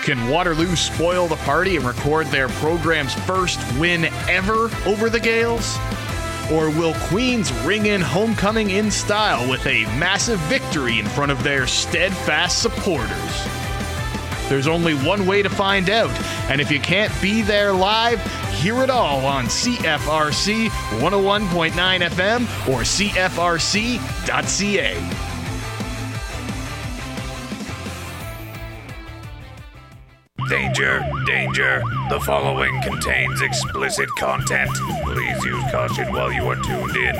Can Waterloo spoil the party and record their program's first win ever over the Gales? Or will Queens ring in homecoming in style with a massive victory in front of their steadfast supporters? There's only one way to find out, and if you can't be there live, hear it all on CFRC 101.9 FM or CFRC.ca. Danger, danger. The following contains explicit content. Please use caution while you are tuned in.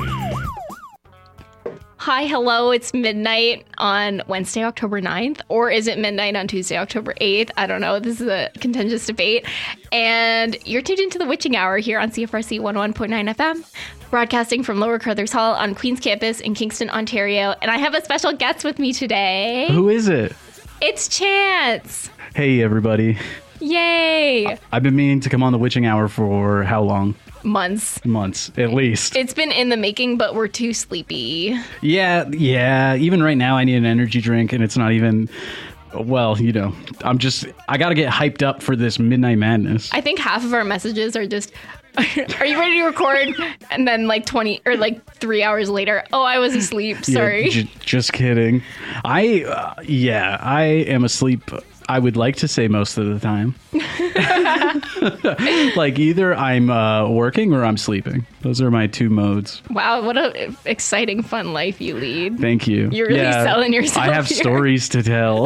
Hi, hello, it's midnight on Wednesday, October 9th, or is it midnight on Tuesday, October 8th? I don't know. This is a contentious debate. And you're tuned into the Witching Hour here on CFRC 101.9 FM, broadcasting from Lower Carruthers Hall on Queen's Campus in Kingston, Ontario. And I have a special guest with me today. Who is it? It's Chance. Hey, everybody. Yay. I've been meaning to come on the Witching Hour for how long? Months, at least. It's been in the making, but we're too sleepy. Yeah. Even right now, I need an energy drink, and it's not even... Well, you know, I got to get hyped up for this Midnight Madness. I think half of our messages are just... Are you ready to record? And then like 20 or like 3 hours later, oh, I was asleep. Sorry. Yeah, just kidding. I am asleep. I would like to say most of the time. Like either I'm working or I'm sleeping. Those are my two modes. Wow, what a exciting, fun life you lead. Thank you. You're really selling yourself. I have here. stories to tell.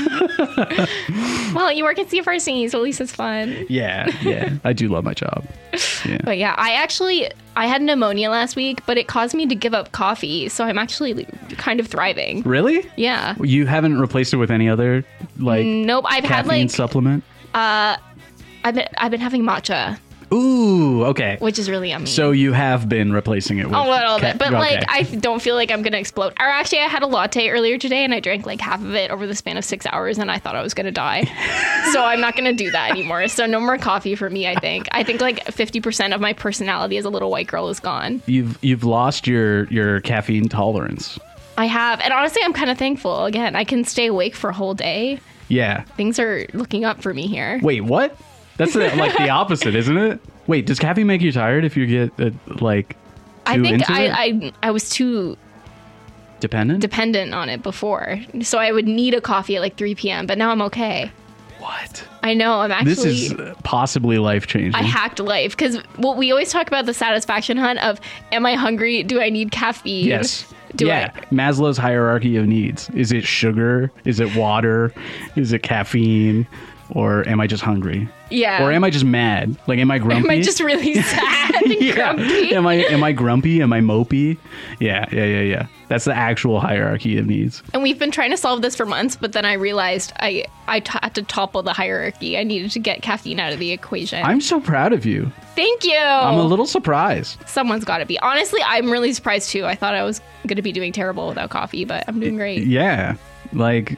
Well, you work at CFRC, so at least it's fun. Yeah. I do love my job. Yeah. But yeah, I had pneumonia last week, but it caused me to give up coffee, so I'm actually kind of thriving. Really? Yeah. You haven't replaced it with any other nope. I've had caffeine supplement? I've been having matcha. Ooh, okay. Which is really yummy. So you have been replacing it with a little bit, but okay. I don't feel like I'm gonna explode. Or actually, I had a latte earlier today, and I drank like half of it over the span of 6 hours, and I thought I was gonna die. So I'm not gonna do that anymore. So no more coffee for me. I think like 50% of my personality as a little white girl is gone. You've lost your caffeine tolerance. I have, and honestly, I'm kind of thankful. Again, I can stay awake for a whole day. Yeah, things are looking up for me here. Wait, what? That's like the opposite, isn't it? Wait, does caffeine make you tired if you get like too into it? I was too dependent on it before, so I would need a coffee at like 3 p.m. But now I'm okay. What? I know. I'm actually. This is possibly life changing. I hacked life because we always talk about the satisfaction hunt of, am I hungry? Do I need caffeine? Yes. Maslow's hierarchy of needs. Is it sugar? Is it water? Is it caffeine? Or am I just hungry? Yeah. Or am I just mad? Like, am I grumpy? Am I just really sad and grumpy? Am I grumpy? Am I mopey? Yeah. That's the actual hierarchy of needs. And we've been trying to solve this for months, but then I realized I had to topple the hierarchy. I needed to get caffeine out of the equation. I'm so proud of you. Thank you. I'm a little surprised. Someone's got to be. Honestly, I'm really surprised too. I thought I was going to be doing terrible without coffee, but I'm doing great. Yeah. Like,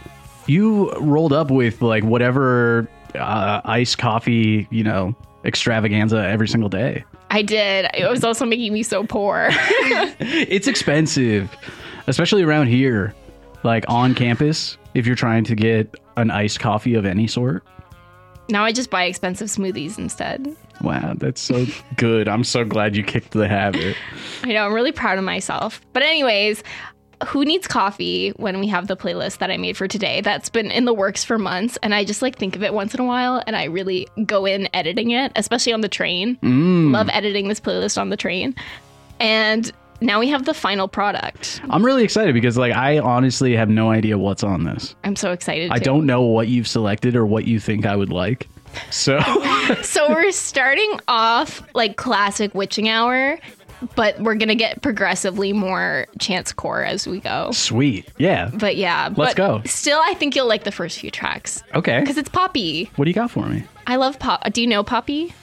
you rolled up with like whatever iced coffee, extravaganza every single day. I did. It was also making me so poor. It's expensive, especially around here, like on campus, if you're trying to get an iced coffee of any sort. Now I just buy expensive smoothies instead. Wow, that's so good. I'm so glad you kicked the habit. I know. I'm really proud of myself. But anyways, who needs coffee when we have the playlist that I made for today that's been in the works for months, and I just like think of it once in a while and I really go in editing it, especially on the train. Love editing this playlist on the train. And now we have the final product. I'm really excited because I honestly have no idea what's on this. I'm so excited I don't know what you've selected or what you think I would like. So we're starting off like classic Witching Hour, but we're going to get progressively more Chance core as we go. Sweet. Yeah. But yeah. Let's go. Still, I think you'll like the first few tracks. Okay. Because it's poppy. What do you got for me? I love pop. Do you know poppy?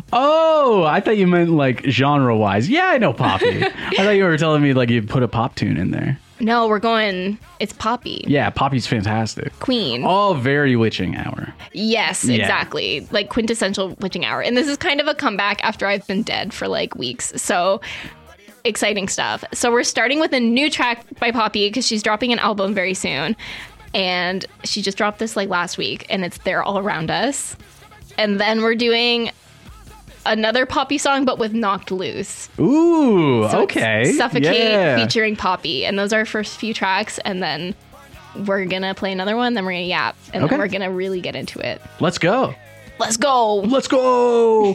Oh, I thought you meant like genre-wise. Yeah, I know poppy. I thought you were telling me like you put a pop tune in there. No, we're going, it's poppy. Yeah, poppy's fantastic. Queen. Oh, very Witching Hour. Yes, exactly. Like quintessential Witching Hour. And this is kind of a comeback after I've been dead for like weeks. So exciting stuff. So we're starting with a new track by Poppy because she's dropping an album very soon. And she just dropped this like last week, and it's They're All Around Us. And then we're doing another Poppy song, but with Knocked Loose. Ooh, So okay. it's Suffocate Yeah. featuring Poppy. And those are our first few tracks. And then we're going to play another one. Then we're going to yap. And Okay. then we're going to really get into it. Let's go. Let's go. Let's go.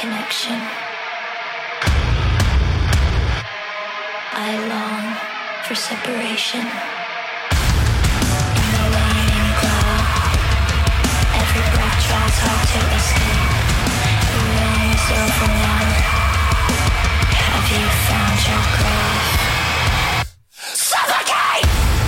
connection. I long for separation. In the waning glow, every breath tries hard to escape. The room is over now. Have you found your grave? Suffocate!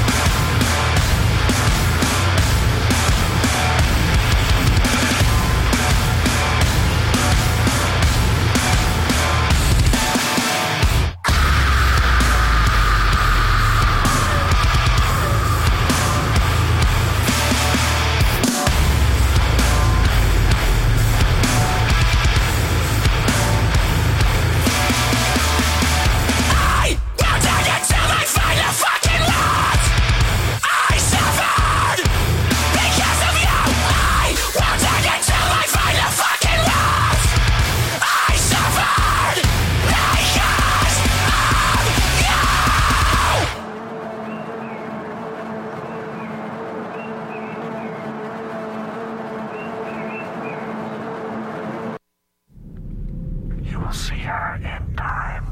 You will see her in time.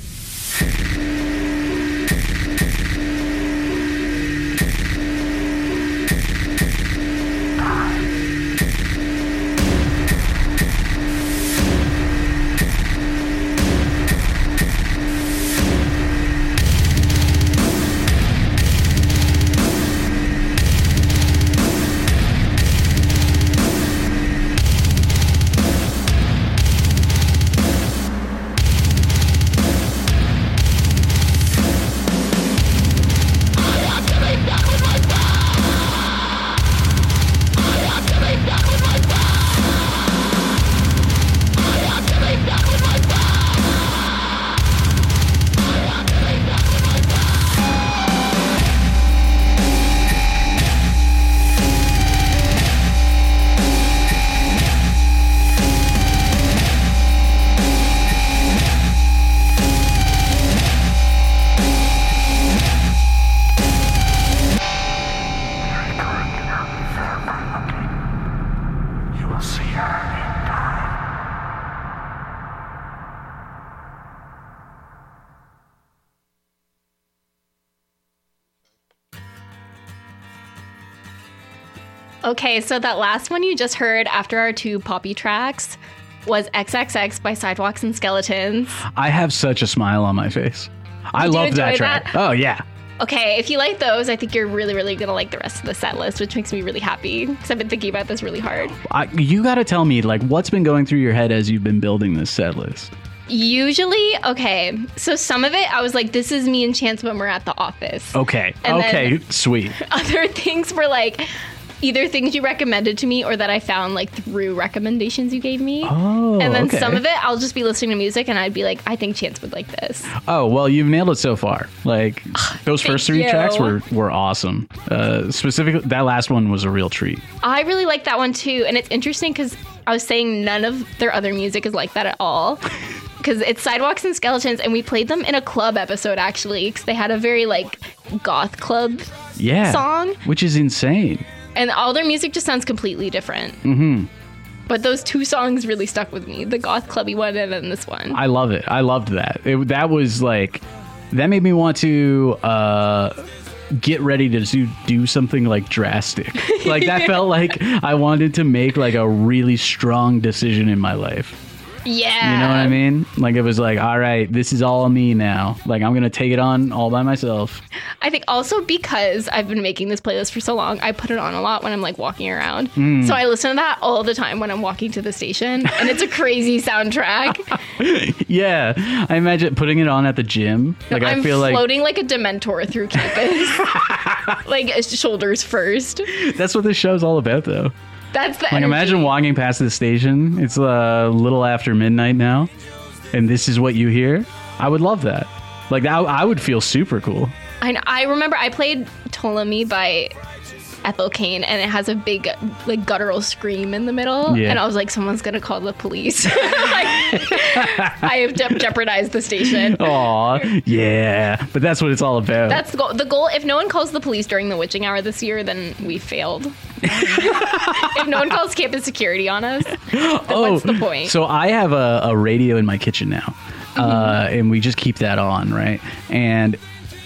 You will see her in time. Okay, so that last one you just heard after our two poppy tracks was XXX by Sidewalks and Skeletons. I have such a smile on my face. I love that enjoy track. that? Oh, yeah. Okay, if you like those, I think you're really, really going to like the rest of the set list, which makes me really happy because I've been thinking about this really hard. You got to tell me, like, what's been going through your head as you've been building this set list? Usually, okay, so some of it, I was like, this is me and Chance when we're at the office. Okay. And okay. then- Sweet. Other things were like either things you recommended to me or that I found like through recommendations you gave me. Oh, and then okay. some of it, I'll just be listening to music and I'd be like, I think Chance would like this. Oh, well, you've nailed it so far. Like, those first three you. tracks were awesome. Specifically, that last one was a real treat. I really like that one too. And it's interesting because I was saying none of their other music is like that at all. Because it's Sidewalks and Skeletons, and we played them in a club episode actually, because they had a very like goth club song, which is insane. and all their music just sounds completely different. Mm-hmm. But those two songs really stuck with me: the goth clubby one and then this one. I love it. I loved that. That was like, that made me want to get ready to do something like drastic. Like that felt like I wanted to make like a really strong decision in my life. Yeah. You know what I mean? Like it was like, all right, this is all me now. Like I'm going to take it on all by myself. I think also because I've been making this playlist for so long, I put it on a lot when I'm like walking around. So I listen to that all the time when I'm walking to the station, and it's a crazy soundtrack. Yeah. I imagine putting it on at the gym. Like I'm I feel like floating like a Dementor through campus. Like shoulders first. that's what this show's all about though. That's the Like energy. imagine walking past the station. It's a little after midnight now, and this is what you hear. I would love that. Like I would feel super cool. I remember I played Ptolemy by Ethel Kane, and it has a big like guttural scream in the middle. Yeah. And I was like, someone's gonna call the police. I have jeopardized the station. Aw, yeah. But that's what it's all about. That's the goal. The goal, if no one calls the police during the witching hour this year, then we failed. If no one calls campus security on us, then what's the point? So I have a radio in my kitchen now, and we just keep that on, right? And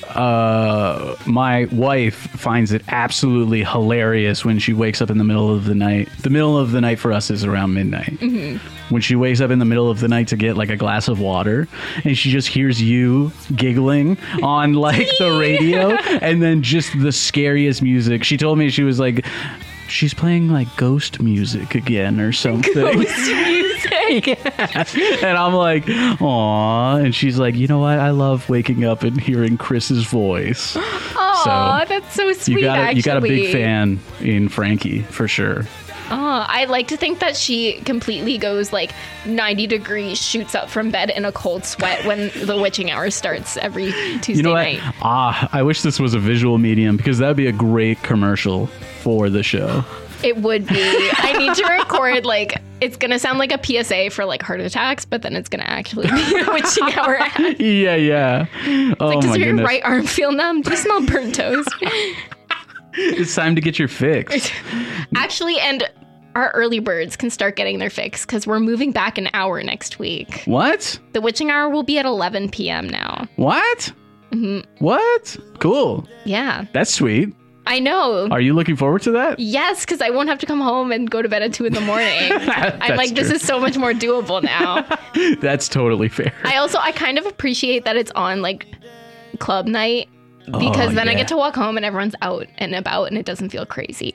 my wife finds it absolutely hilarious when she wakes up in the middle of the night. The middle of the night for us is around midnight. When she wakes up in the middle of the night to get like a glass of water, and she just hears you giggling on like the radio, and then just the scariest music. She told me, she was like, she's playing like ghost music again or something. Ghost music. Yeah. And I'm like, aw. And she's like, you know what? I love waking up and hearing Chris's voice. Aw, that's so sweet. You got a big actually. fan in Frankie for sure. Oh, I like to think that she completely goes like 90 degrees, shoots up from bed in a cold sweat when the witching hour starts every Tuesday You know what? night. I wish this was a visual medium, because that would be a great commercial for the show. It would be. I need to record like, it's going to sound like a PSA for like heart attacks, but then it's going to actually be a witching hour ad. Yeah. Oh Like, does my your goodness. right arm feel numb? Do you smell burnt toast? It's time to get your fix. Actually, and our early birds can start getting their fix because we're moving back an hour next week. What? The witching hour will be at 11 p.m. now. What? What? Cool. Yeah, That's sweet. I know. Are you looking forward to that? Yes, because I won't have to come home and go to bed at 2 a.m. I'm That's like, this true. is so much more doable now. That's totally fair. I kind of appreciate that it's on like club night, because then I yeah. get to walk home and everyone's out and about and it doesn't feel crazy.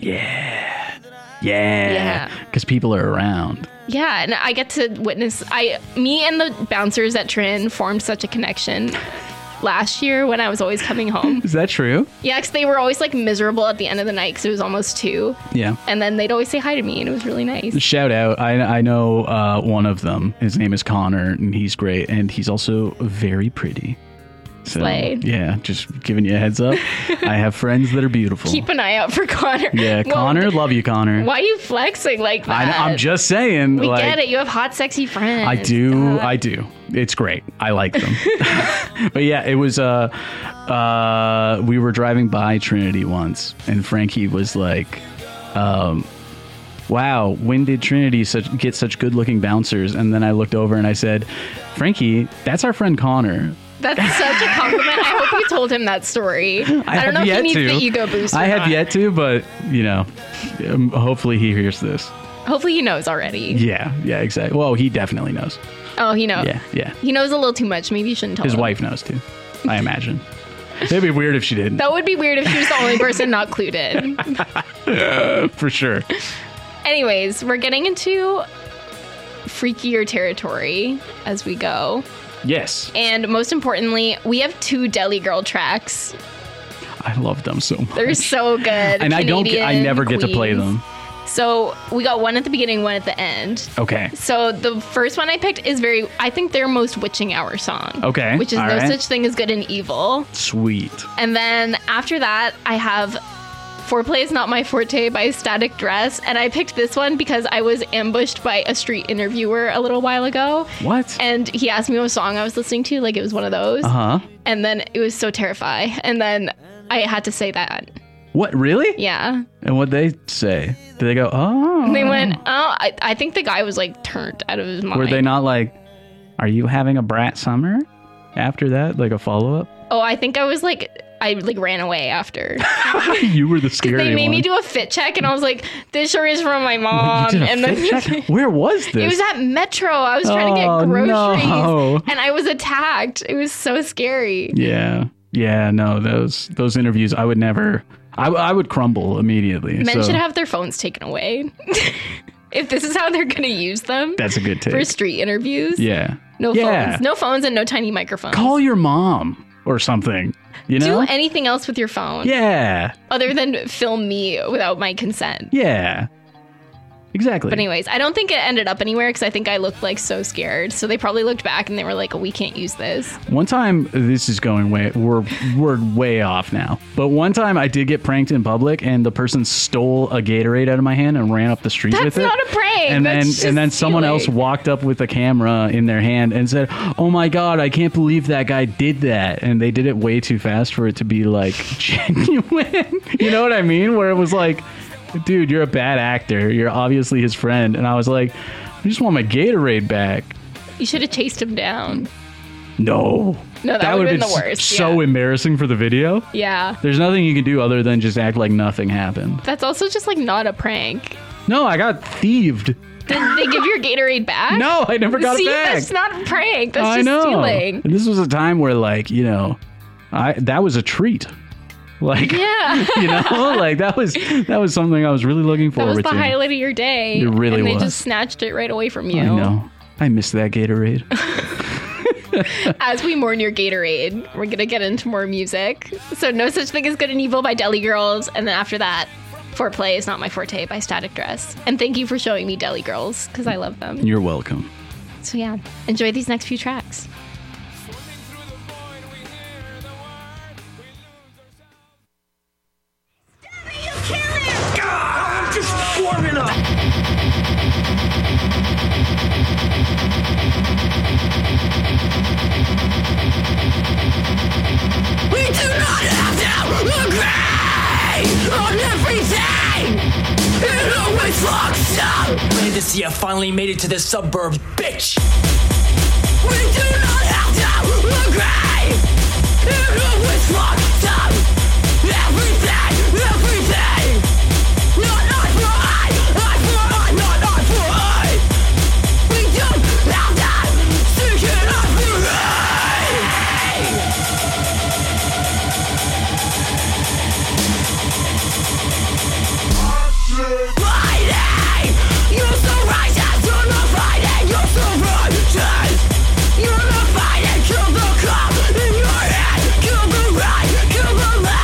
Yeah. Because people are around. Yeah, and I get to witness. Me and the bouncers at Trin formed such a connection last year when I was always coming home. Is that true? Yeah, because they were always like miserable at the end of the night because it was almost 2. Yeah. And then they'd always say hi to me and it was really nice. Shout out. I know one of them. His name is Connor, and he's great. And he's also very pretty. So, Slay. yeah, just giving you a heads up. I have friends that are beautiful. Keep an eye out for Connor. Yeah, Well, Connor, love you, Connor. Why are you flexing like that? I'm just saying. We like, get it. You have hot, sexy friends. I do. I do. It's great. I like them. But yeah, it was. We were driving by Trinity once, and Frankie was like, "Wow, when did Trinity get such good-looking bouncers?" And then I looked over and I said, "Frankie, that's our friend Connor." That's such a compliment. I hope you told him that story. I don't know if he needs the ego boost or I have not. yet to, but hopefully he hears this. Hopefully he knows already. Yeah, exactly. Well, he definitely knows. Oh, he knows. Yeah. He knows a little too much. Maybe you shouldn't tell His him. wife knows too, I imagine. It'd be weird if she didn't. That would be weird if she was the only person not clued in. For sure. Anyways, we're getting into freakier territory as we go. Yes. And most importantly, we have 2 Deli Girl tracks. I love them so much. They're so good. And I never get to play Queens. them. So we got one at the beginning, one at the end. Okay. So the first one I picked is I think their most witching hour song. Okay, Which is all No right. Such Thing as Good and Evil. Sweet. And then after that, I have Foreplay is Not My Forte by Static Dress. And I picked this one because I was ambushed by a street interviewer a little while ago. What? And he asked me what song I was listening to, like it was one of those. Uh-huh. And then it was so terrifying. And then I had to say that. What, really? Yeah. And what'd they say? Did they go, oh? And they went, oh, I think the guy was like turned out of his mind. Were they not like, are you having a brat summer? After that, like a follow-up? Oh, I think I was like, I like ran away after. You were the scary They made one. me do a fit check and I was like, this sure is from my mom. You did a and fit check? Where was this? It was at Metro. I was trying to Oh, get groceries no. and I was attacked. It was so scary. Yeah. Yeah, no, those interviews, I would never... I would crumble immediately. Men so should have their phones taken away. If this is how they're going to use them That's a good take. for street interviews. Yeah. No Yeah. phones. No phones and no tiny microphones. Call your mom or something. You know? Do anything else with your phone Yeah. other than film me without my consent. Yeah. Exactly. But anyways, I don't think it ended up anywhere because I think I looked like so scared. So they probably looked back and they were like, oh, we can't use this. One time, this is going we're way off now. But one time I did get pranked in public, and the person stole a Gatorade out of my hand and ran up the street with it. That's not a prank. And That's then just someone else stealing. walked up with a camera in their hand and said, "Oh my God, I can't believe that guy did that." And they did it way too fast for it to be like genuine. You know what I mean? Where it was like, dude, you're a bad actor. You're obviously his friend. And I was like, I just want my Gatorade back. You should have chased him down. No. No, that would've been the s- worst, So yeah. embarrassing for the video. Yeah. There's nothing you can do other than just act like nothing happened. That's also just like not a prank. No, I got thieved. Did they give your Gatorade back? No, I never got See, it back. that's not a prank. That's I just know. stealing. And this was a time where, like, you know, that was a treat. Like, Yeah. you know, like that was something I was really looking That forward was the to. highlight of your day. It really and they was. just snatched it right away from you. I know. I miss that Gatorade. As we mourn your Gatorade, we're going to get into more music. So No Such Thing as Good and Evil by Deli Girls. And then after that, Foreplay is Not My Forte by Static Dress. And thank you for showing me Deli Girls because I love them. You're welcome. So yeah, enjoy these next few tracks. I'm just warming up. We do not have to agree on everything. It always looks up. Glad to see I finally made it to the suburbs, bitch. We do not have to agree. It always looks up. Everything. Not eye for eye, eye for eye, not eye for eye. We don't have to seek it eye for Fighting! You're so righteous, you're not fighting, you're so righteous. You're not fighting, kill the cop in your head, kill the right, kill the left.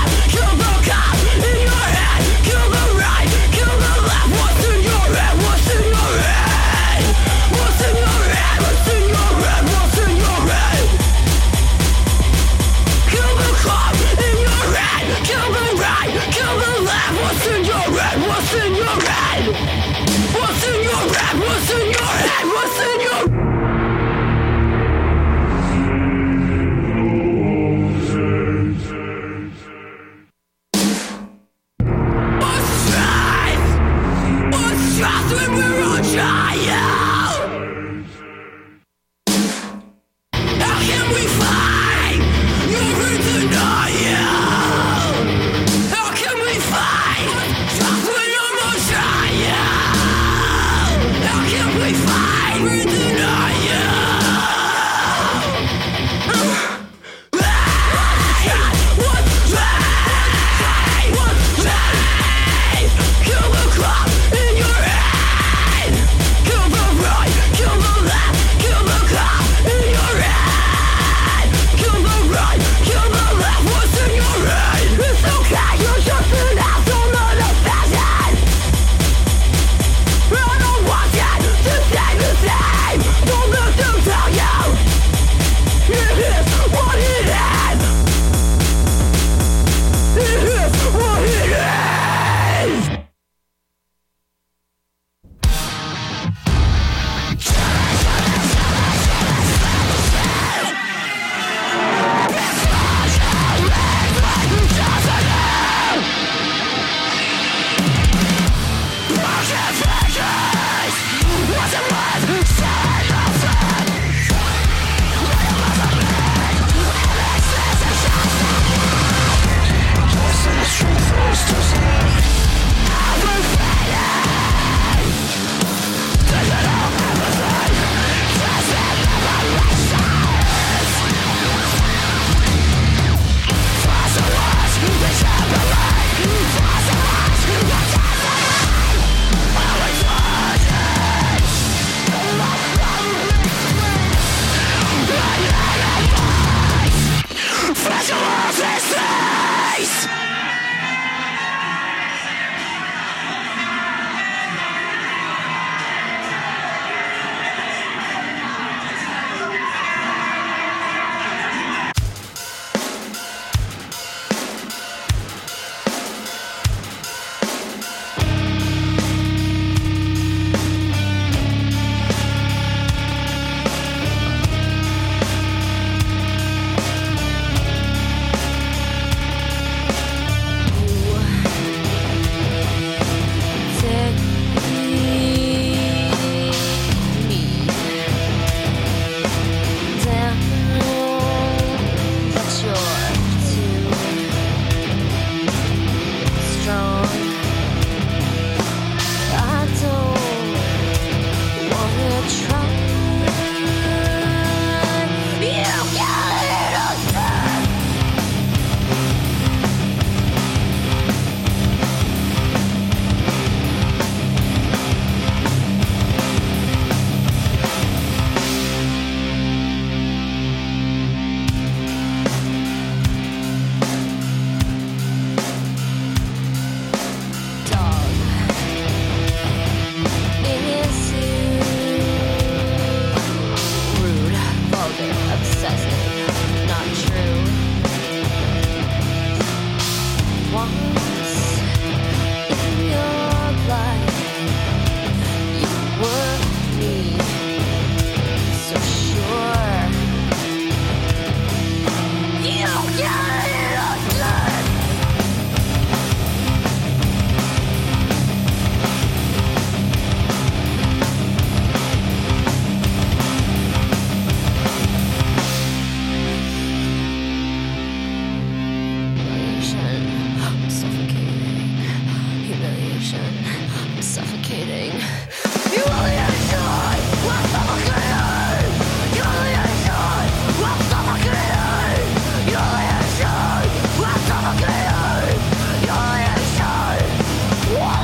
suffocating. Humiliation was suffocating. Humiliation was suffocating. Humiliation was suffocating. Humiliation was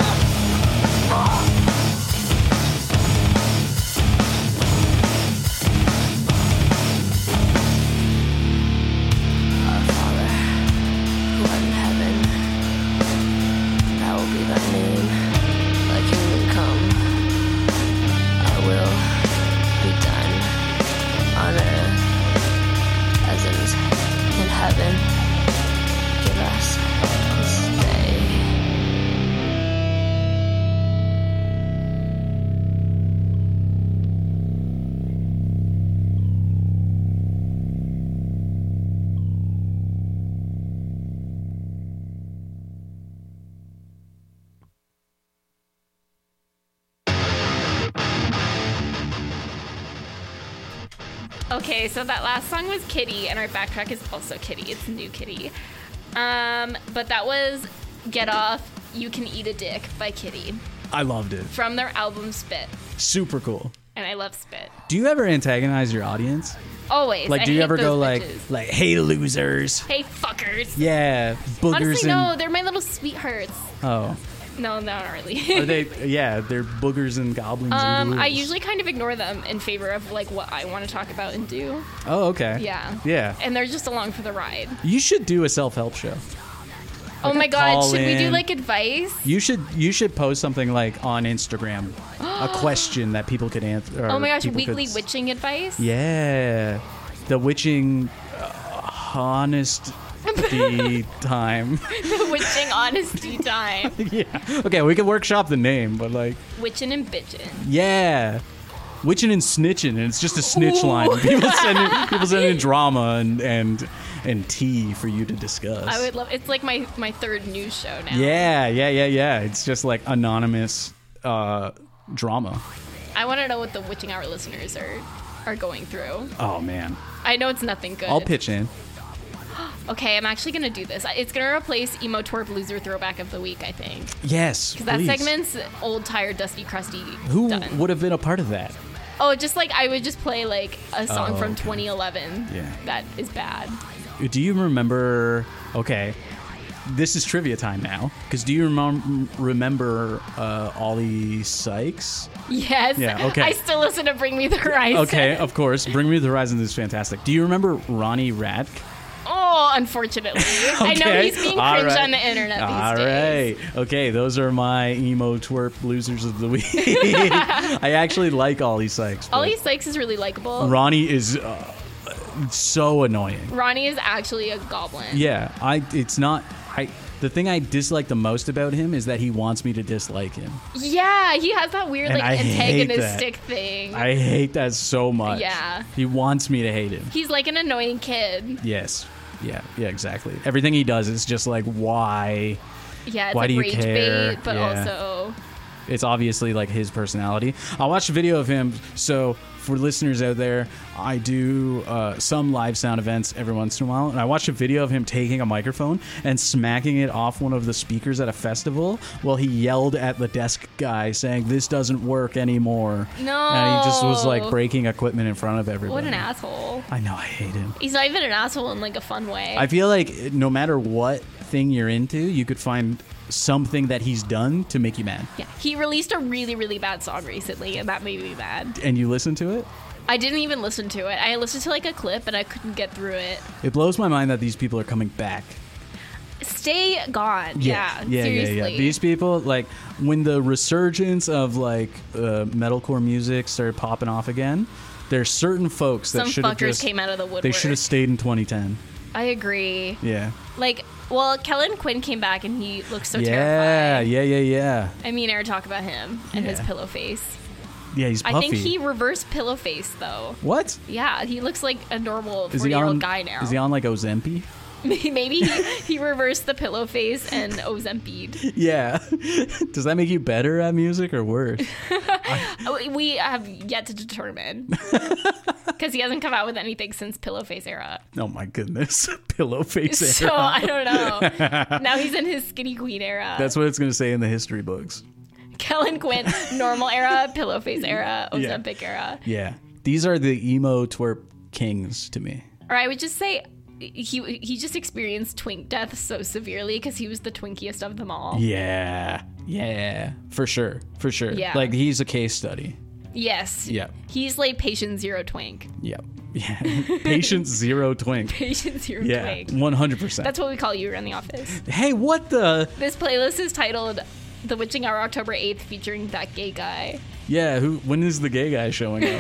Our Father, who art in heaven, hallowed be thy name. Thy kingdom come. Thy will be done on earth as it is in heaven. Give us this day. Okay, so that last song was Kitty, and our backtrack is also Kitty. It's New Kitty. But that was Get Off, You Can Eat a Dick by Kitty I loved it. from their album Spit. Super cool. And I love Spit. Do you ever antagonize your audience? Always. Like, I do you hate ever go those bitches. like, hey, losers? Hey, fuckers. Yeah, boogers Honestly, and... no, they're my little sweethearts. Oh. No, not really. Are they... Yeah, they're boogers and goblins and ghouls. I usually kind of ignore them in favor of, like, what I want to talk about and do. Oh, okay. Yeah. Yeah. And they're just along for the ride. You should do a self-help show. Oh my god, call should we do, in. like, advice? You should post something like on Instagram, a question that people could answer. Oh my gosh, weekly witching advice? Yeah, the witching honesty time. The witching honesty time. Yeah. Okay, we can workshop the name, but like, Witching and bitching. yeah, witching and snitching, and it's just a snitch line. People send in drama and tea for you to discuss. I would love. It's like my third news show now. Yeah. It's just like anonymous drama. I want to know what the Witching Hour listeners are going through. Oh man, I know it's nothing good. I'll pitch in. Okay, I'm actually gonna do this. It's gonna replace Emo Twerp Loser Throwback of the Week, I think. Yes, Because that please. segment's old, tired, dusty, crusty. Who done. would have been a part of that? Oh, just like I would just play like a song Oh, from okay. 2011. Yeah. That is bad. Do you remember? Okay, this is trivia time now. Because do you remember Ollie Sykes? Yes. Yeah, okay. I still listen to Bring Me the Horizon. Okay, of course. Bring Me the Horizon is fantastic. Do you remember Ronnie Radke? Oh, unfortunately. I know Okay, he's being all cringed right. on the internet these All days. right. Okay, those are my emo twerp losers of the week. I actually like Ollie Sykes. but Ollie Sykes is really likable. Ronnie is so annoying. Ronnie is actually a goblin. Yeah, the thing I dislike the most about him is that he wants me to dislike him. Yeah, he has that weird And like I hate antagonistic thing. I hate that so much. Yeah. He wants me to hate him. He's like an annoying kid. Yes. Yeah, exactly. Everything he does is just like, why? Yeah, it's Why like do you rage care? bait, but Yeah. also It's obviously like his personality. I watched a video of him. So for listeners out there, I do some live sound events every once in a while, and I watched a video of him taking a microphone and smacking it off one of the speakers at a festival while he yelled at the desk guy saying, "This doesn't work anymore." No. And he just was like breaking equipment in front of everybody. what an asshole. I know, I hate him. He's not even an asshole in like a fun way. I feel like no matter what thing you're into, you could find something that he's done to make you mad. yeah, he released a really, really bad song recently, and that made me mad. And you listen to it? I didn't even listen to it. I listened to like a clip, and I couldn't get through it. It blows my mind that these people are coming back. Stay gone. Yeah, seriously. These people, like, when the resurgence of like metalcore music started popping off again, there's certain folks that Some should have fuckers just came out of the woodwork. they should have stayed in 2010. I agree. Yeah. Like, well, Kellen Quinn came back, and he looks so Yeah, terrifying. yeah. I mean, I talk about him and his Yeah. pillow face. Yeah, he's puffy. I think he reversed pillow face though. What? Yeah, he looks like a normal Is he 40-year-old on? guy now. Is he on like Ozempi? Maybe he reversed the pillow face and Ozempi'd. Yeah. Does that make you better at music or worse? We have yet to determine because he hasn't come out with anything since pillow face era. Oh my goodness, pillow face era. So I don't know. Now he's in his skinny queen era. That's what it's going to say in the history books. Kellen Quinn, normal era, pillow face era, Yeah. Ozempic era. Yeah. These are the emo twerp kings to me. Or I would just say he just experienced twink death so severely because he was the twinkiest of them all. Yeah. Yeah. For sure. For sure. Yeah. Like, he's a case study. Yes. Yeah. He's like patient zero twink. Yep. Yeah. Patient zero twink. Patient zero Yeah. twink. 100%. That's what we call you around the office. Hey, what the? This playlist is titled The Witching Hour October 8th featuring that gay guy. Yeah. When is the gay guy showing up?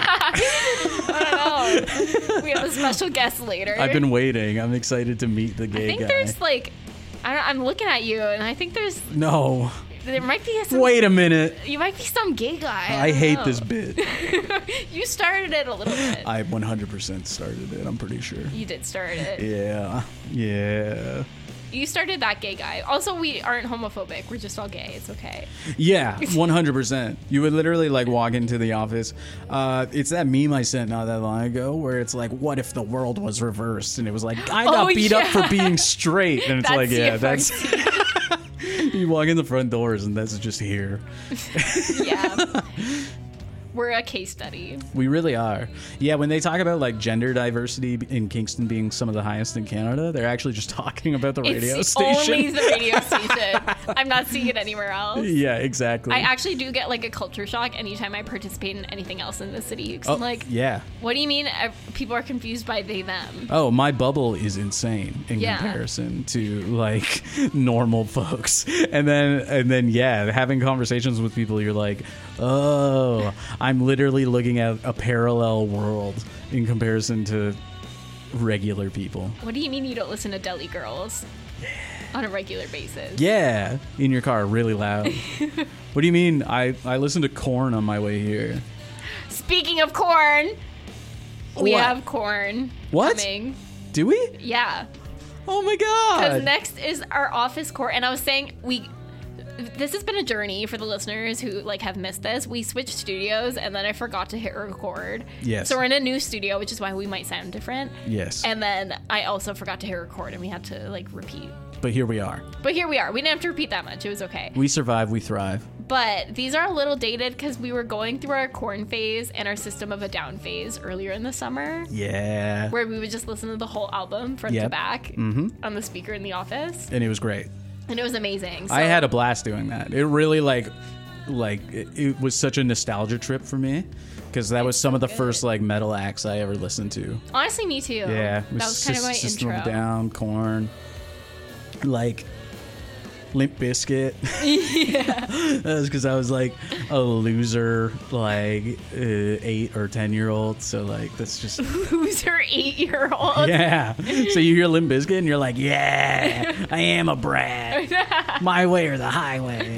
I don't know. We have a special guest later. I've been waiting. I'm excited to meet the I gay think guy. there's like, I'm looking at you and I think No. there might be some. Wait a minute. You might be some gay guy. I don't hate know. this bit. You started it a little bit. I 100% started it. I'm pretty sure. You did start it. Yeah. Yeah. You started that gay guy. Also, we aren't homophobic. We're just all gay. It's okay. Yeah, 100%. You would literally like walk into the office. It's that meme I sent not that long ago where it's like, what if the world was reversed? And it was like, I got beat up for being straight. And it's That's like, yeah, that's. CFRC. You walk in the front doors and that's just here. Yeah. We're a case study. We really are. Yeah, when they talk about like gender diversity in Kingston being some of the highest in Canada, they're actually just talking about the radio It's station. only the radio station. I'm not seeing it anywhere else. Yeah, exactly. I actually do get like a culture shock anytime I participate in anything else in the city. 'Cause I'm like, yeah. what do you mean people are confused by they, them? Oh, my bubble is insane in Yeah. comparison to like normal folks. And then yeah, having conversations with people, you're like, oh, I'm literally looking at a parallel world in comparison to regular people. What do you mean you don't listen to Deli Girls on a regular basis? Yeah, in your car, really loud. What do you mean? I listened to Korn on my way here. Speaking of corn, we What? have corn What? coming. Do we? Yeah. Oh my Because god! next is our office corn. And I was saying, this has been a journey for the listeners who like have missed this. We switched studios and then I forgot to hit record. Yes. So we're in a new studio, which is why we might sound different. Yes. And then I also forgot to hit record and we had to like repeat. But here we are. But here we are. We didn't have to repeat that much. It was okay. We survive, we thrive. But these are a little dated because we were going through our corn phase and our System of a Down phase earlier in the summer, Yeah. where we would just listen to the whole album front to Yep. back on the speaker in the office. And it was great. And it was amazing. So, I had a blast doing that. It really it was such a nostalgia trip for me because that was some of the first like metal acts I ever listened to. honestly, me too. Yeah, it That was kind of my System of a intro. Down, Korn, like Limp Bizkit. Yeah, that was because I was like a loser, like 8 or 10-year-old. So like that's just Who's her 8-year-old? yeah. So you hear Limp Bizkit and you're like, yeah, I am a brat. My way or the highway.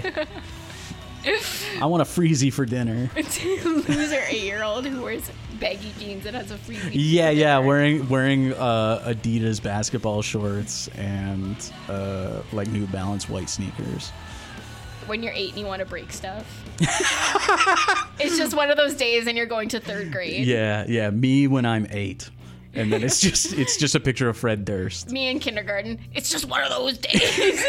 I want a freezy for dinner. Who's her 8-year-old who wears baggy jeans and has a free Yeah, wearing Adidas basketball shorts and like New Balance white sneakers. When you're 8 and you want to break stuff. It's just one of those days and you're going to 3rd grade. Yeah, me when I'm 8. And then it's just a picture of Fred Durst. Me in kindergarten. It's just one of those days.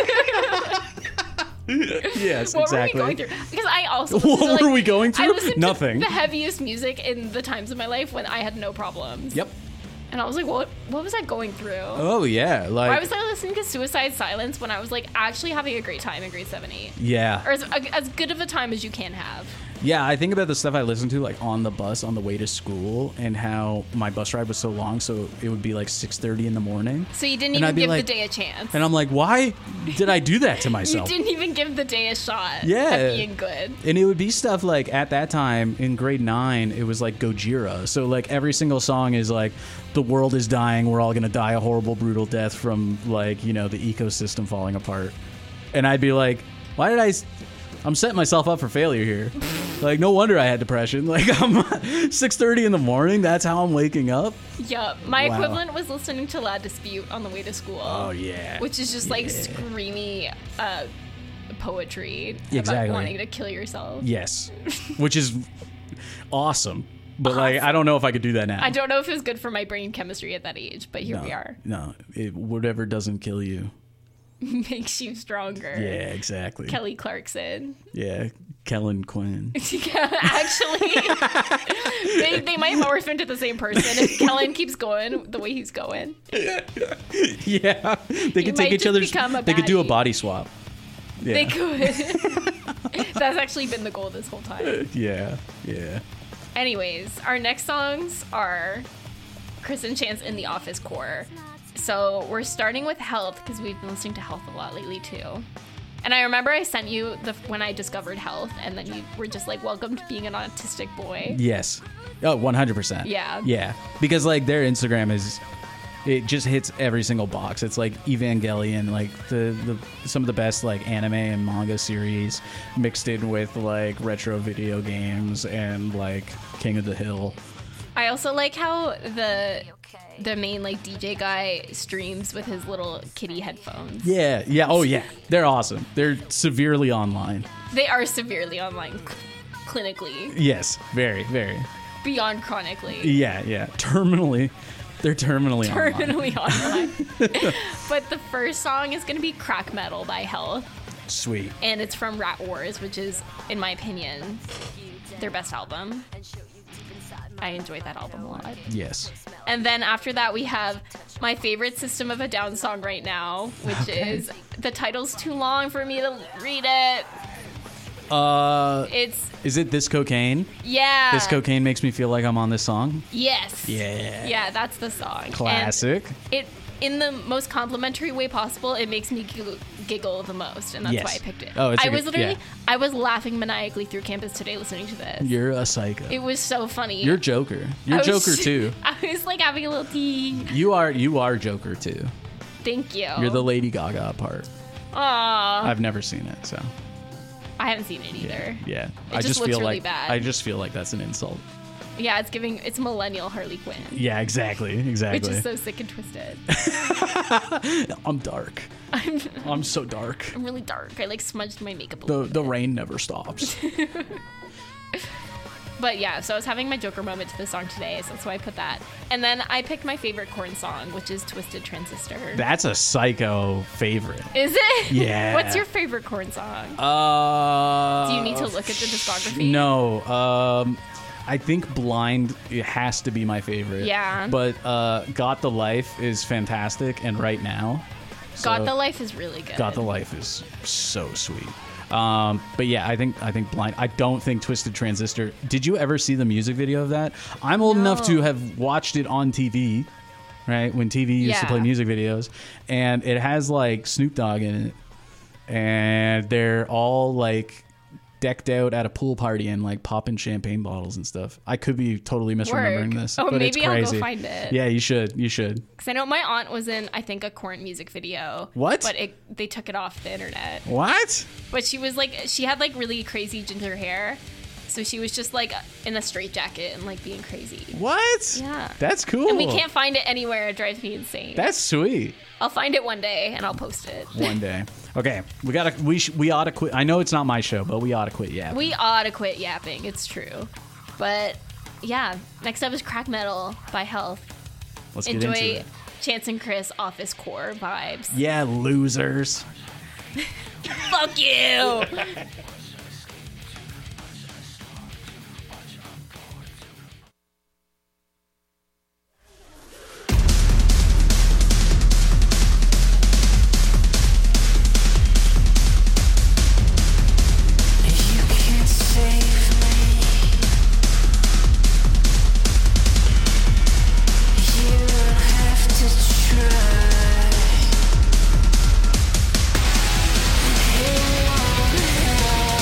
Yes, What exactly. were we going through? Because I also What listened to, were we going I through? listened Nothing. to the heaviest music in the times of my life when I had no problems. Yep. And I was like, what was I going through? Oh yeah, like Why was I listening to Suicide Silence when I was like actually having a great time in grade 7, 8? yeah. Or as good of a time as you can have. Yeah, I think about the stuff I listened to like on the bus on the way to school and how my bus ride was so long, so it would be like 6:30 in the morning. So you didn't And I'd even be give like- the day a chance. And I'm like, why did I do that to You myself? didn't even give the day a shot Yeah. at being good. And it would be stuff like at that time in grade 9, it was like Gojira. So like every single song is like, the world is dying, we're all gonna die a horrible, brutal death from like, the ecosystem falling apart. And I'd be like, I'm setting myself up for failure here. Like, no wonder I had depression. Like, I'm 6:30 in the morning. That's how I'm waking up. Yeah, my Wow. equivalent was listening to La Dispute on the way to school. Oh yeah. Which is just like screamy poetry Exactly. about wanting to kill yourself. Yes, which is awesome. But like, I don't know if I could do that now. I don't know if it was good for my brain chemistry at that age, but here we are. No, whatever doesn't kill you makes you stronger. Yeah, exactly. Kelly Clarkson. Yeah, Kellen Quinn. Actually, they might morph into the same person if Kellen keeps going the way he's going. Yeah, they could might take each just other's. become a They could do a baddie. body swap. Yeah. They could. That's actually been the goal this whole time. Yeah. Anyways, our next songs are Chris and Chance in the Office Core. So we're starting with Health because we've been listening to Health a lot lately too. And I remember I sent you when I discovered Health, and then you were just like, welcome to being an autistic boy. Yes. Oh, 100%. Yeah. Yeah. Because like their Instagram it just hits every single box. It's like Evangelion, like the some of the best like anime and manga series mixed in with like retro video games and like King of the Hill. I also like how the main like DJ guy streams with his little kitty headphones. Yeah. Oh yeah. They're awesome. They're severely online. They are severely online, clinically, Yes. Very, very. beyond chronically. Yeah. Terminally. They're terminally online. Terminally online. But the first song is going to be Crack Metal by Health. Sweet. And it's from Rat Wars, which is, in my opinion, their best album. I enjoyed that album a lot. Yes. And then after that, we have my favorite System of a Down song right now, which is, the title's too long for me to read it. Is it This Cocaine? Yeah. This Cocaine makes me feel like I'm on this song. Yes. Yeah. Yeah, that's the song. Classic. And it, in the most complimentary way possible, it makes me giggle the most, and that's Yes. why I picked it. Oh, it's I a was good- literally, yeah. I was laughing maniacally through campus today listening to this. You're a psycho. It was so funny. You're Joker. You're I was- Joker too. I was like having a little tea. You are Joker too. Thank you. You're the Lady Gaga part. Aw. I've never seen it, so I haven't seen it either. yeah. It just looks feel really like bad. I just feel like that's an insult. Yeah, it's millennial Harley Quinn. Yeah, exactly. Which is so sick and twisted. I'm dark. I'm so dark. I'm really dark. I like smudged my makeup a little The rain never stops. But yeah, so I was having my Joker moment to this song today, so that's why I put that. And then I picked my favorite Korn song, which is Twisted Transistor. That's a psycho favorite. Is it? Yeah. What's your favorite Korn song? Do you need to look at the discography? No. I think Blind it has to be my favorite. Yeah. But Got the Life is fantastic, and Right Now. Got the Life is really good. Got the Life is so sweet. But yeah, I think Blind. I don't think Twisted Transistor. Did you ever see the music video of that? I'm old enough to have watched it on TV, right? When TV used to Yeah. play music videos, and it has like Snoop Dogg in it, and they're all like decked out at a pool party and like popping champagne bottles and stuff. I could be totally misremembering Work. this, Oh, but it's maybe I'll go crazy. find it. Yeah, you should. Because I know my aunt was in, I think, a Korn music video. What? But they took it off the internet. What? But she was like, she had like really crazy ginger hair. So she was just like in a straitjacket and like being crazy. What? Yeah. That's cool. And we can't find it anywhere. It drives me insane. That's sweet. I'll find it one day and I'll post it. One day. Okay, we ought to quit. I know it's not my show, but we ought to quit. Yeah. We ought to quit yapping. It's true. But yeah, next up is Crack Metal by Health. Let's get into Enjoy it. Chance and Chris Office Core vibes. Yeah, losers. Fuck you! You can't save me. You'll have to try. It won't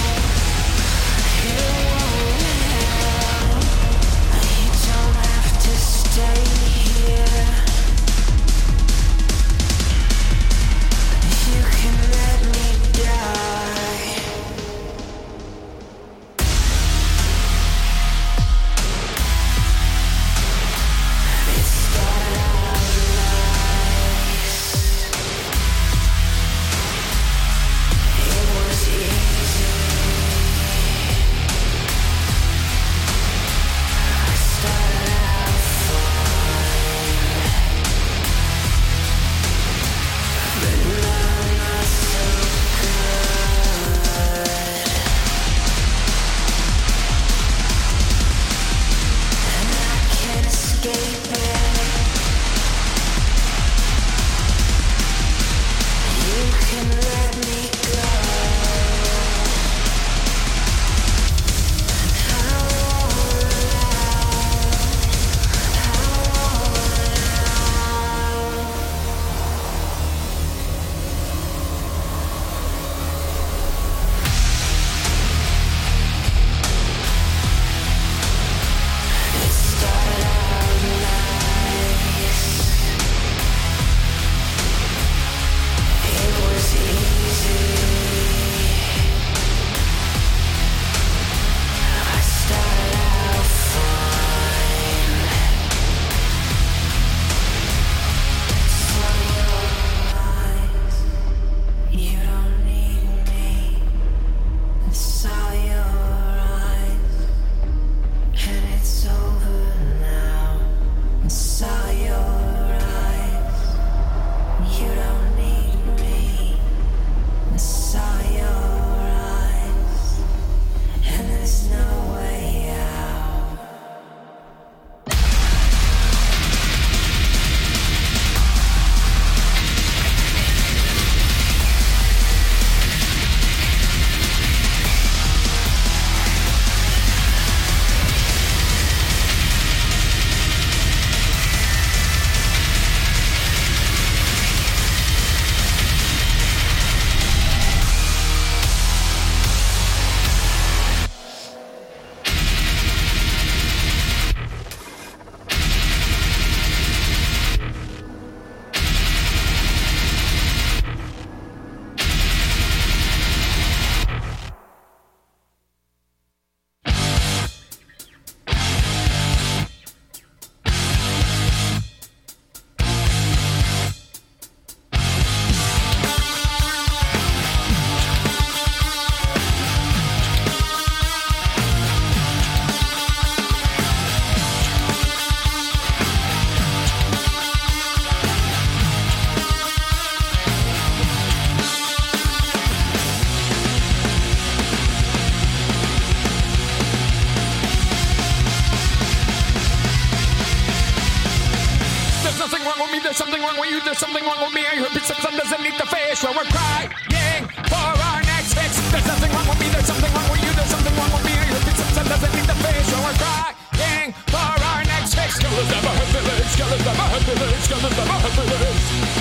There's something wrong with me. I hope it's something underneath the fish where we're crying for our next fix. There's nothing wrong with me. There's something wrong with you. There's something wrong with me. I hope it's something underneath the fish where we're crying for our next fix. Killers never hurt village. Killers never hurt village. Killers never hurt village.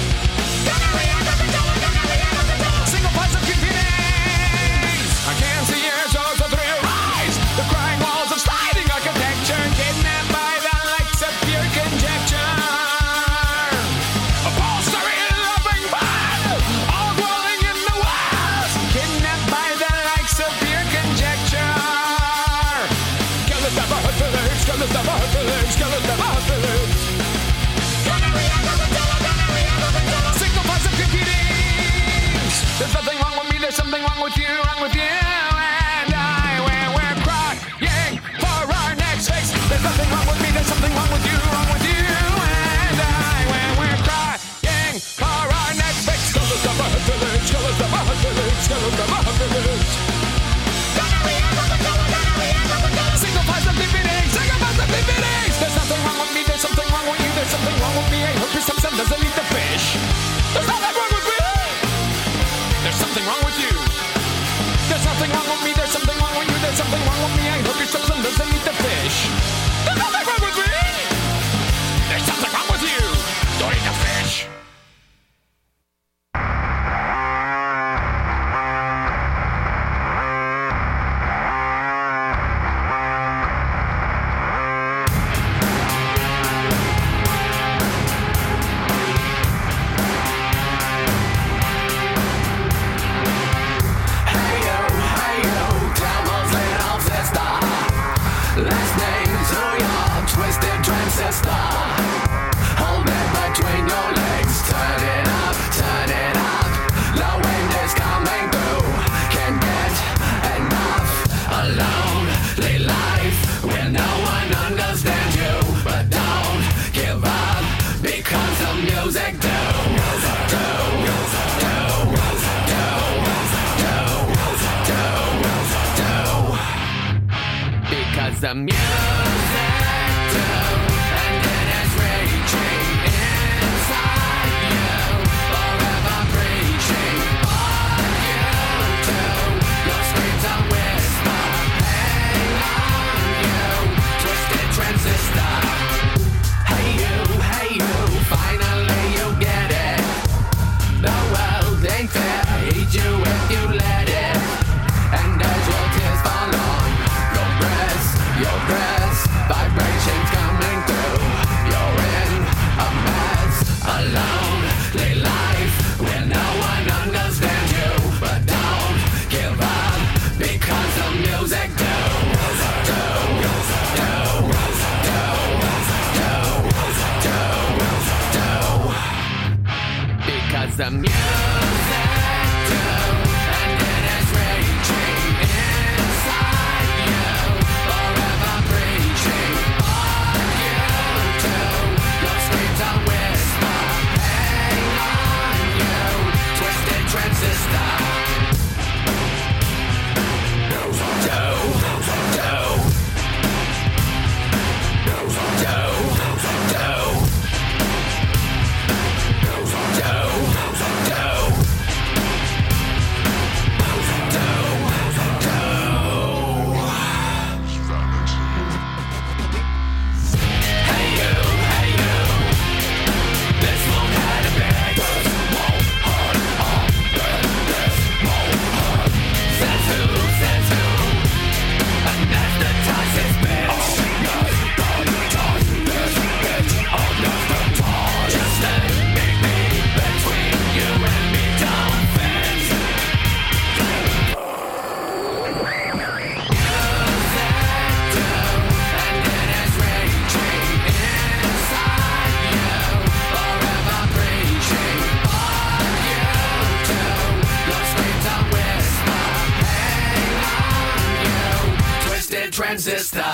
Single parts of computers. I can't see your souls of through your eyes. The crying walls of sliding architecture, kidnapped by the lights of pure conjecture. Upholstery loving fire, all dwelling in the walls, kidnapped by the likes of pure conjecture. Killers never hurt village. Killers never hurt village. Killers never hurt village. Single parts of computers. There's nothing wrong with me. There's something wrong with you. Wrong with you. And I, when we're crying for our next fix. There's nothing wrong with me. There's something wrong with you. Wrong with you. And I, when we're crying for our next fix. Killers never hurt village. Killers never hurt village. Killers never hurt village. Single parts of DVDs. Single parts of DVDs. There's nothing wrong with me. There's something wrong with you. There's something wrong with me. I hope your something doesn't eat the fish. There's nothing wrong with me. There's something wrong with you. There's nothing wrong with me. There's something wrong with you. There's something wrong with me. I hope your something doesn't eat the fish. There's nothing wrong with me. There's something wrong with you. Don't eat the fish. The music do, and it is raging inside you, forever preaching on you too. Your screams are whisper, hang on you, twisted transistor. Hey you, finally you get it. The world ain't fair, eat you if you let it. And as your tears fall on your breath, vibrations coming through. You're in a mess, a lonely life where no one understands you. But don't give up because the music because the music do, and it is raging inside you. Forever preaching on you too. Your screams are whisper, hang on you, twisted transistor. Transistor.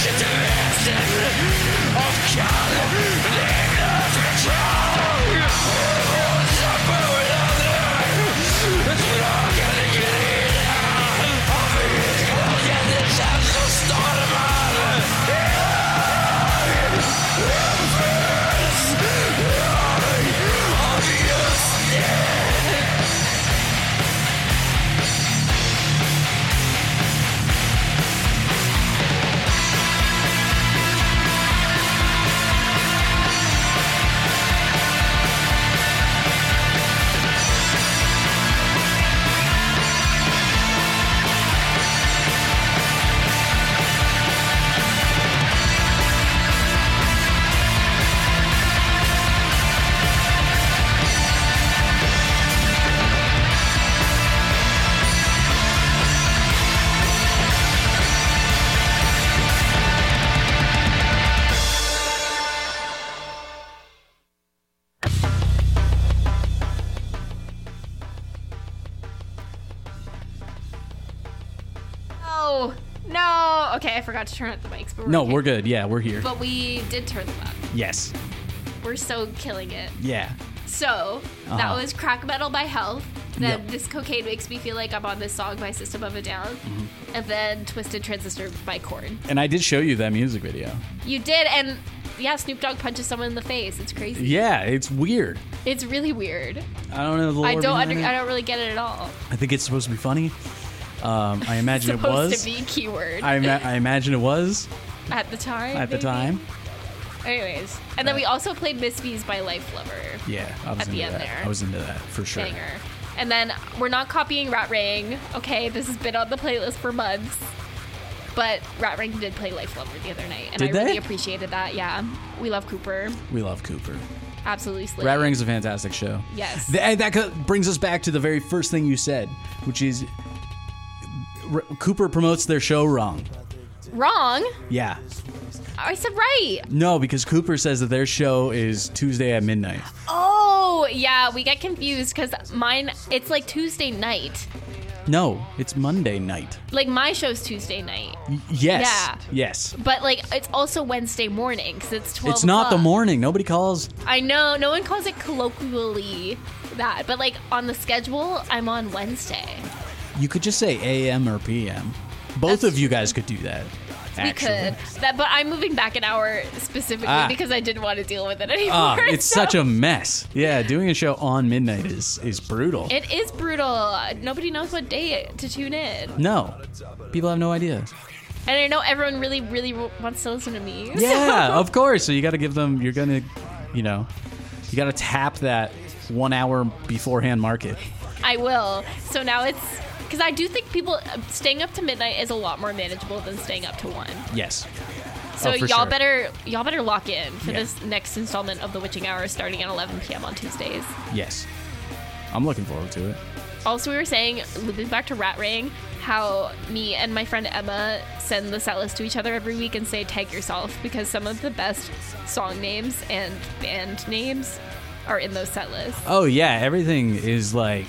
Oh, no. Okay, I forgot to turn up the mics. But No, okay. we're good. Yeah, we're here. But we did turn them up. Yes. We're so killing it. Yeah. So, that Uh-huh. was Crack Metal by Health. Then Yep. This Cocaine Makes Me Feel Like I'm on This Song by System of a Down. Mm-hmm. And then Twisted Transistor by Korn. And I did show you that music video. You did, and yeah, Snoop Dogg punches someone in the face. It's crazy. Yeah, it's weird. It's really weird. I don't know the lore I behind it. don't really get it at all. I think it's supposed to be funny. I imagine it Supposed was. to be keyword I imagine it was at the time. at the maybe? time. Anyways, and then we also played Miss V's by Life Lover. Yeah, I was At the into end that. there. I was into that for sure. Banger. And then we're not copying Rat Ring. Okay, this has been on the playlist for months. But Rat Ring did play Life Lover the other night, and Did I really they? appreciated that. Yeah, we love Cooper. We love Cooper. Absolutely slay. Rat Ring's a fantastic show. Yes. That brings us back to the very first thing you said, which is Cooper promotes their show wrong. Wrong. Yeah. I said right. No, because Cooper says that their show is Tuesday at midnight. Oh, yeah, we get confused because mine, it's like Tuesday night. No, it's Monday night. Like my show's Tuesday night. Yes. Yeah. Yes. But like it's also Wednesday morning because it's 12 It's not the o'clock. morning. Nobody calls. I know, no one calls it colloquially that. But like on the schedule, I'm on Wednesday. You could just say AM or PM. Both That's of you guys could do that. We Actually. could. But I'm moving back an hour specifically because I didn't want to deal with it anymore. It's so- such a mess. Yeah, doing a show on midnight is brutal. It is brutal. Nobody knows what day to tune in. No. People have no idea. And I know everyone really, really wants to listen to me. Yeah, of course. So you got to give them, you got to tap that 1 hour beforehand market. I will. So now it's because I do think people staying up to midnight is a lot more manageable than staying up to 1. Yes. So for y'all sure. better lock in for Yeah. this next installment of the Witching Hour starting at 11 p.m. on Tuesdays. Yes. I'm looking forward to it. Also, we were saying, looping back to Rat Ring, how me and my friend Emma send the set list to each other every week and say tag yourself because some of the best song names and band names are in those set lists. Oh, yeah. Everything is like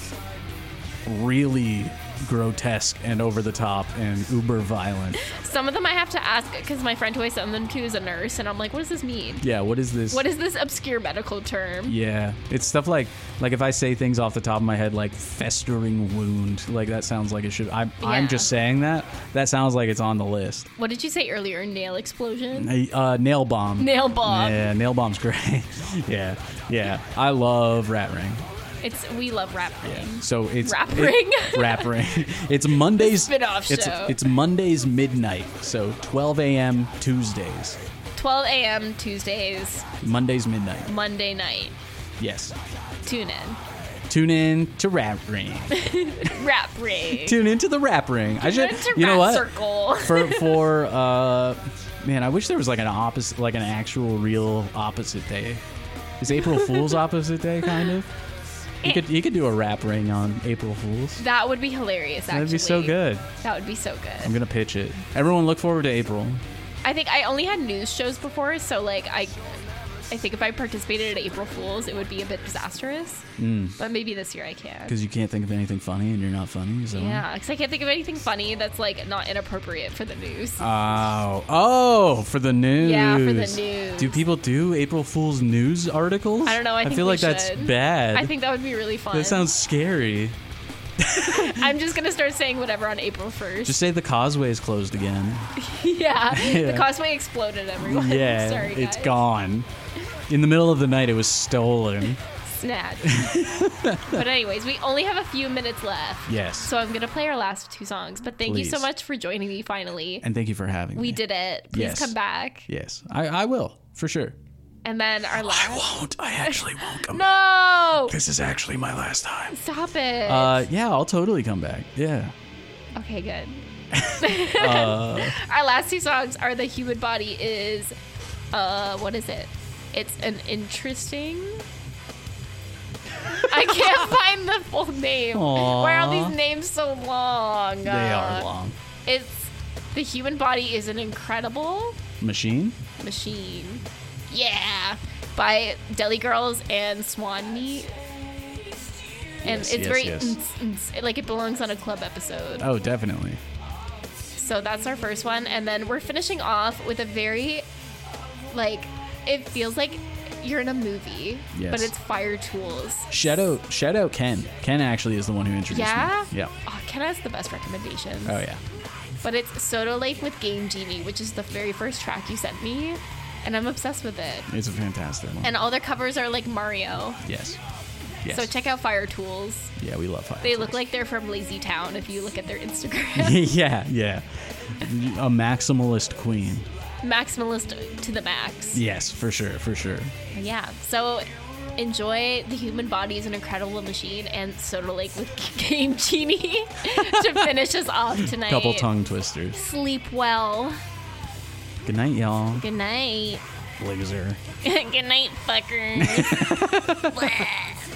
really grotesque and over the top and uber violent. Some of them I have to ask because my friend who I send them to is a nurse, and I'm like, what does this mean? Yeah, what is this? What is this obscure medical term? Yeah, it's stuff like if I say things off the top of my head like festering wound, like that sounds like it should. I'm Yeah. just saying that. That sounds like it's on the list. What did you say earlier? Nail explosion? Nail bomb. Nail bomb. Yeah, nail bomb's great. yeah. I love Rat Ring. We love Rap Ring. Yeah. So it's Rap Ring? Rap Ring. It's Mondays. Spin-off show. It's Mondays midnight. So 12 a.m. Tuesdays. 12 a.m. Tuesdays, Mondays midnight. Monday night. Yes. Tune in. Tune in to Rap Ring. Rap Ring. Tune into the Rap Ring. I should. Tune into You know Rap what? Circle. Man, I wish there was like an opposite, like an actual real opposite day. Is April Fool's opposite day kind of? You could do a Rap Ring on April Fool's. That would be hilarious, actually. That'd be so good. That would be so good. I'm gonna pitch it. Everyone, look forward to April. I think I only had news shows before, so like I think if I participated at April Fool's, it would be a bit disastrous. But maybe this year I can. Because you can't think of anything funny and you're not funny. Is that why? Yeah, because I can't think of anything funny that's like not inappropriate for the news. Oh, for the news. Yeah, for the news. Do people do April Fool's news articles? I don't know. I think feel we like that's should. bad. I think that would be really fun. that sounds scary. I'm just gonna start saying whatever on April 1st. Just say the causeway is closed again. yeah, the causeway exploded, everyone. Yeah, Sorry, guys. it's gone. In the middle of the night, it was stolen. Snatched. But anyways, we only have a few minutes left. Yes. So I'm gonna play our last 2 songs. But thank you so Please. much for joining me finally. And thank you for having me. We did it. Please Yes. come back. Yes, I will, for sure. And then our last. won't. I actually won't come No! This is actually my last time. Stop it. Yeah, I'll totally come back. Yeah. Okay, good. Our last 2 songs are The Human Body is, what is it? It's an interesting. I can't find the full name. Aw. Why are these names so long? They are long. It's The Human Body is an Incredible Machine? Machine. Yeah. By Deli Girls and Swan Meat. And Yes, it's yes, very, yes. like it belongs on a club episode. Oh, definitely. So that's our first one. And then we're finishing off with a very, like, it feels like you're in a movie, Yes. but it's Fire Tools. Shout out Ken. Ken actually is the one who introduced Yeah? me. Yeah. Oh, Ken has the best recommendations. Oh, yeah. But it's Soda Lake with Game Genie, which is the very first track you sent me. And I'm obsessed with it. It's a fantastic one. And all their covers are like Mario. Yes. Yes. So check out Fire Tools. Yeah, we love Fire They Tools. look like they're from Lazy Town if you look at their Instagram. yeah. A maximalist queen. Maximalist to the max. Yes, for sure. Yeah. So enjoy The Human Body is an Incredible Machine and Soda Lake with Game Genie to finish us off tonight. Couple tongue twisters. Sleep well. Good night, y'all. Good night. Loser. Good night, fuckers. Blah.